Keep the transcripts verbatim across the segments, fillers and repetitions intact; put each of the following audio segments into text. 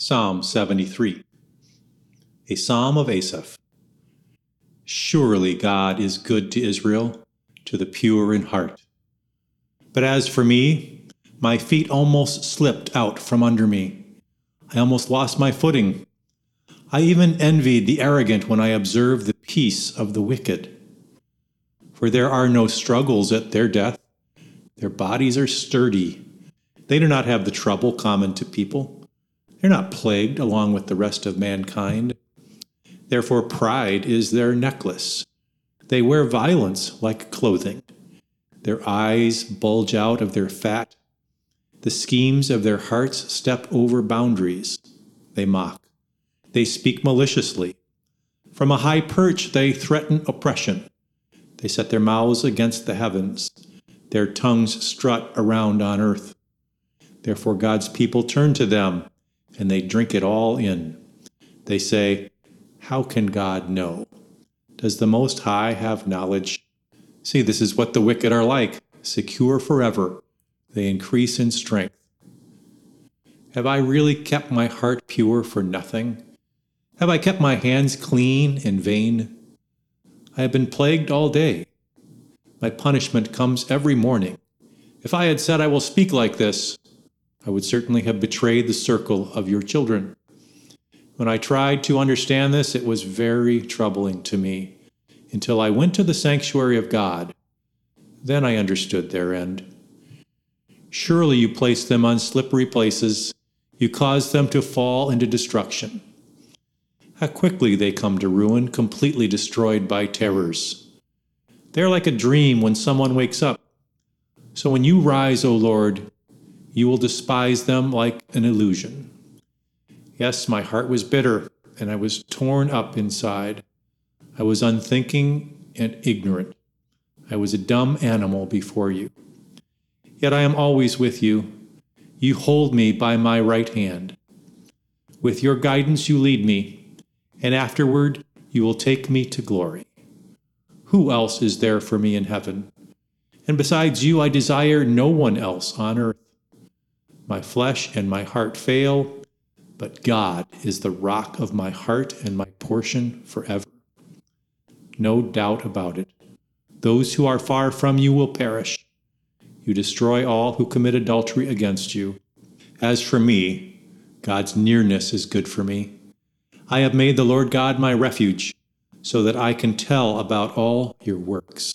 Psalm seventy-three, a psalm of Asaph. Surely God is good to Israel, to the pure in heart. But as for me, my feet almost slipped out from under me. I almost lost my footing. I even envied the arrogant when I observed the peace of the wicked. For there are no struggles at their death. Their bodies are sturdy. They do not have the trouble common to people. They're not plagued along with the rest of mankind. Therefore pride is their necklace. They wear violence like clothing. Their eyes bulge out of their fat. The schemes of their hearts step over boundaries. They mock. They speak maliciously. From a high perch they threaten oppression. They set their mouths against the heavens. Their tongues strut around on earth. Therefore God's people turn to them, and they drink it all in. They say, "How can God know? Does the Most High have knowledge?" See, this is what the wicked are like, secure forever. They increase in strength. Have I really kept my heart pure for nothing? Have I kept my hands clean in vain? I have been plagued all day. My punishment comes every morning. If I had said I will speak like this, I would certainly have betrayed the circle of your children. When I tried to understand this, it was very troubling to me, until I went to the sanctuary of God. Then I understood their end. Surely you place them on slippery places. You cause them to fall into destruction. How quickly they come to ruin, completely destroyed by terrors. They are like a dream when someone wakes up. So when you rise, O Lord, you will despise them like an illusion. Yes, my heart was bitter, and I was torn up inside. I was unthinking and ignorant. I was a dumb animal before you. Yet I am always with you. You hold me by my right hand. With your guidance you lead me, and afterward you will take me to glory. Who else is there for me in heaven? And besides you, I desire no one else on earth. My flesh and my heart fail, but God is the rock of my heart and my portion forever. No doubt about it. Those who are far from you will perish. You destroy all who commit adultery against you. As for me, God's nearness is good for me. I have made the Lord God my refuge, so that I can tell about all your works.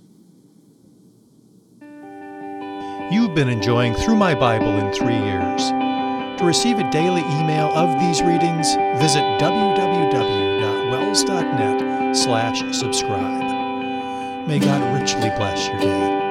You've been enjoying Through My Bible in Three Years. To receive a daily email of these readings, visit w w w dot wells dot net slash subscribe. May God richly bless your day.